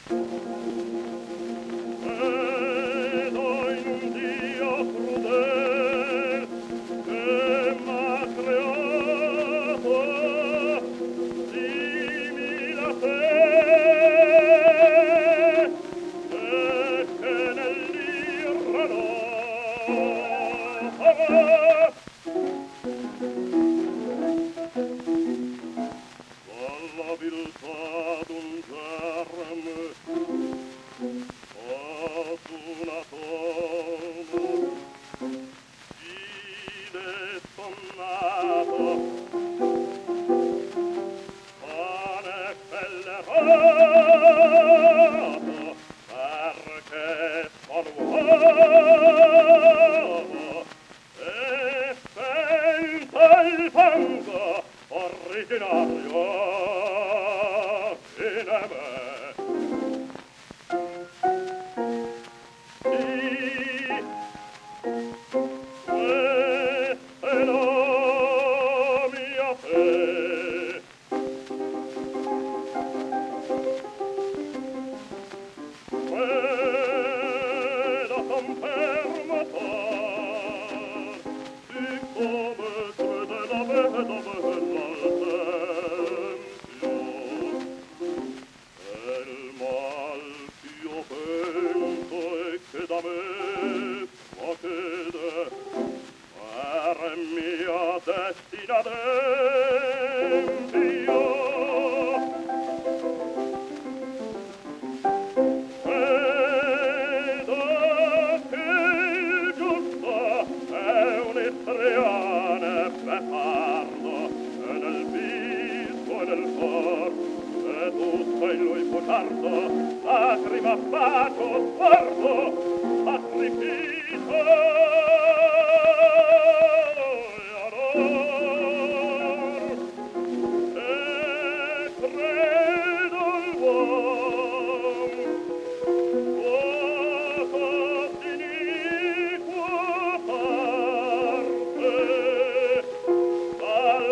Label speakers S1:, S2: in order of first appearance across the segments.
S1: Credo in un Dio crudel che m'ha creato simile a te e che nell'irrano dalla viltà d'un germe ad un atomo vide sonnato pane fellerato perché son uomo e spento il fango originario in me. Questa è la mia fe. Quella confermatar di come crede la vedova nell'altempio. E il mal ch'io penso e che da me procede per mia destina adempio. Credo che il giusto è un istriane beffardo e nel viso e nel cor e tutto in lui bugiardo lacrima, bacio, sguardo, sacrificio e onor. E credo l'uom poco d'iniqua parte dal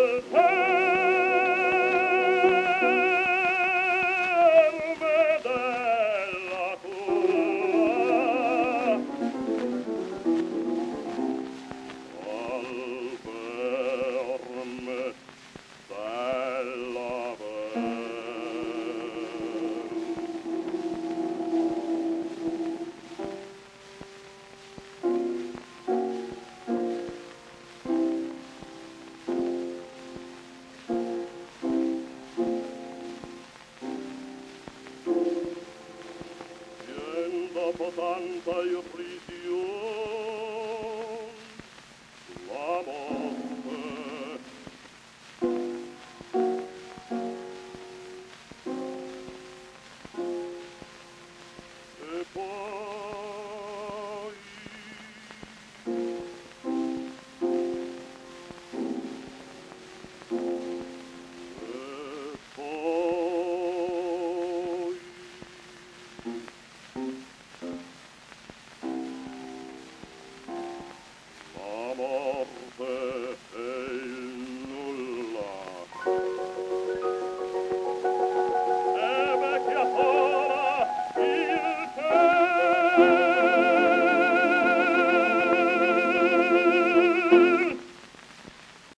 S1: verme della tua al verme della dopo tanta afflizione